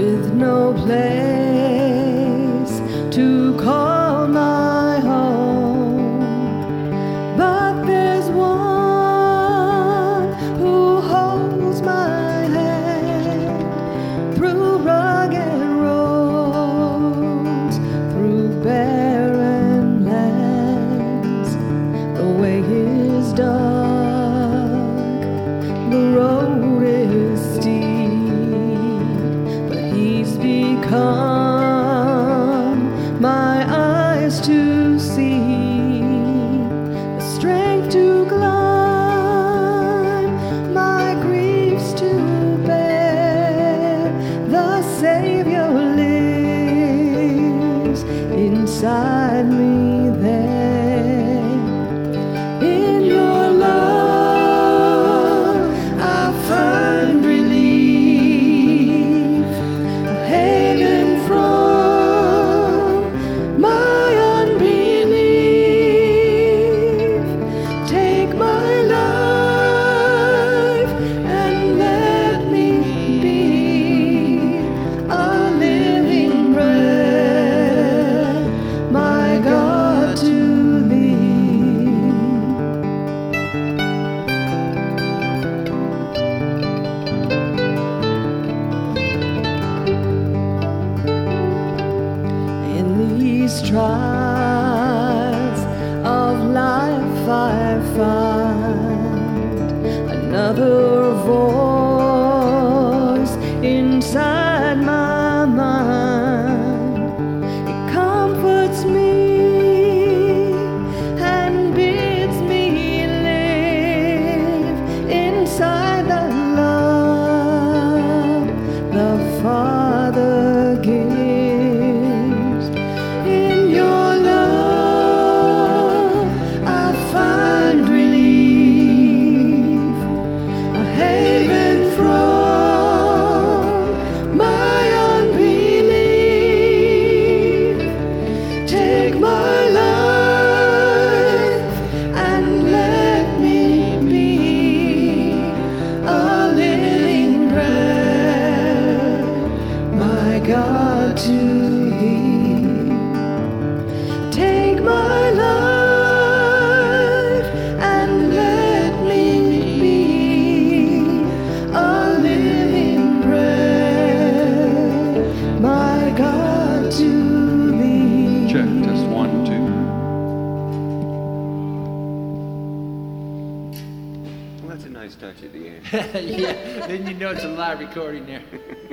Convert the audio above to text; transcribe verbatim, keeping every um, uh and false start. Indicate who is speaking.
Speaker 1: with no place to call my home. But there's one who holds my hand through rugged roads, through barren lands. The way is dark, the road is steep, but he's become my eyes to see, the strength to climb, my griefs to bear. The Savior lives inside me there. In your love I find relief, a haven from my unbelief. Take my life and let me be a living bread, my God, to thee. In these trials of life I find another voice inside my mind. It comforts me and bids me live inside the love the Father gives. In your love I find relief, a haven from my unbelief. Take my life and let me be a living bread, my God, to thee. Take my life and let me be a living bread, my God, to thee.
Speaker 2: Check, test one, two.
Speaker 3: Well, that's a nice touch at the end.
Speaker 4: Yeah, then you know it's a live recording there.